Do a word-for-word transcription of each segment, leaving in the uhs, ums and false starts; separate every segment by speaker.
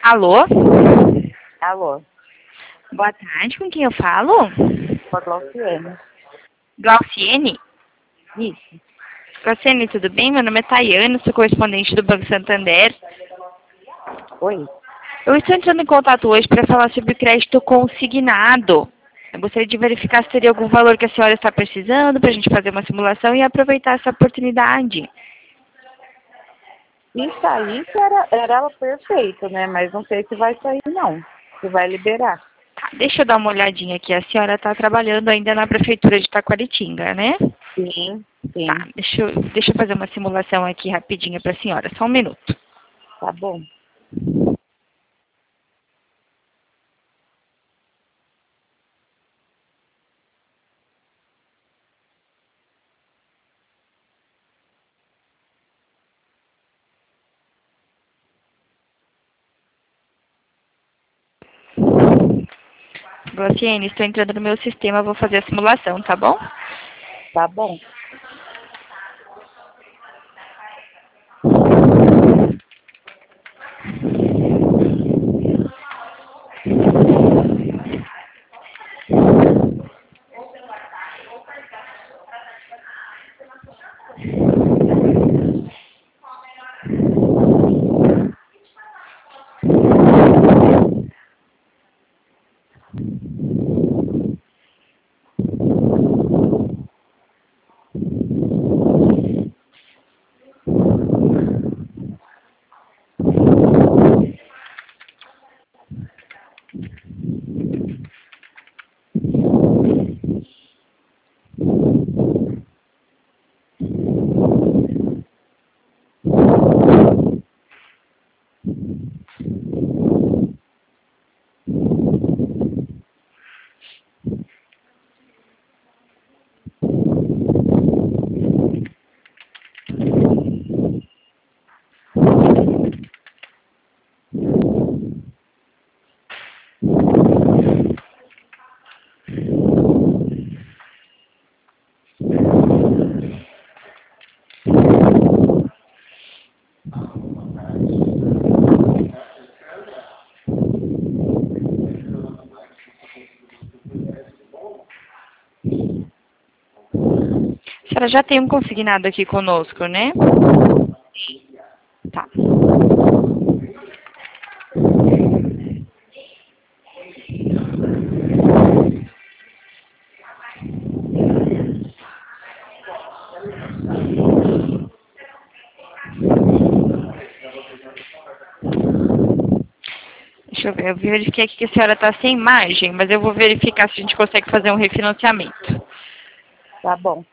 Speaker 1: Alô?
Speaker 2: Alô,
Speaker 1: Boa tarde, com quem eu falo?
Speaker 2: com a Glauciene.
Speaker 1: Glauciene?
Speaker 2: Isso.
Speaker 1: Glauciene, tudo bem? Meu nome é Tayane, sou correspondente do Banco Santander.
Speaker 2: Oi.
Speaker 1: Eu estou entrando em contato hoje para falar sobre o crédito consignado. Eu gostaria de verificar se teria algum valor que a senhora está precisando para a gente fazer uma simulação e aproveitar essa oportunidade.
Speaker 2: Se saísse era, era perfeito, né? Mas não sei se vai sair não. Se vai liberar.
Speaker 1: Tá, deixa eu dar uma olhadinha aqui. A senhora está trabalhando ainda na Prefeitura de Taquaritinga, né?
Speaker 2: Sim,
Speaker 1: Tá,
Speaker 2: sim.
Speaker 1: deixa eu, deixa eu fazer uma simulação aqui rapidinha para a senhora. Só um minuto.
Speaker 2: Tá bom.
Speaker 1: Glauciene, estou entrando no meu sistema, vou fazer a simulação, tá bom?
Speaker 2: Tá bom.
Speaker 1: A senhora já tem um consignado aqui conosco, né? Tá. Deixa eu ver, eu verifiquei aqui que a senhora está sem margem, mas eu vou verificar se a gente consegue fazer um refinanciamento.
Speaker 2: Tá bom.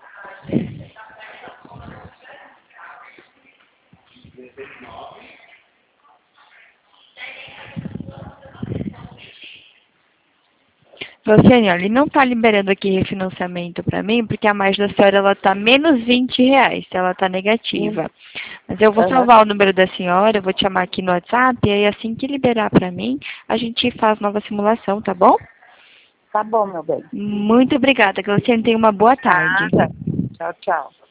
Speaker 1: Luciane, olha, ele não está liberando aqui refinanciamento para mim, porque a margem da senhora ela está menos vinte reais, ela está
Speaker 2: Hum.
Speaker 1: negativa. Mas eu vou
Speaker 2: Aham.
Speaker 1: salvar o número da senhora, eu vou te chamar aqui no WhatsApp, e aí assim que liberar para mim, a gente faz nova simulação, tá bom?
Speaker 2: Tá bom, meu bem.
Speaker 1: Muito obrigada, Luciane, tenha uma boa tarde.
Speaker 2: Nada. Tchau, tchau.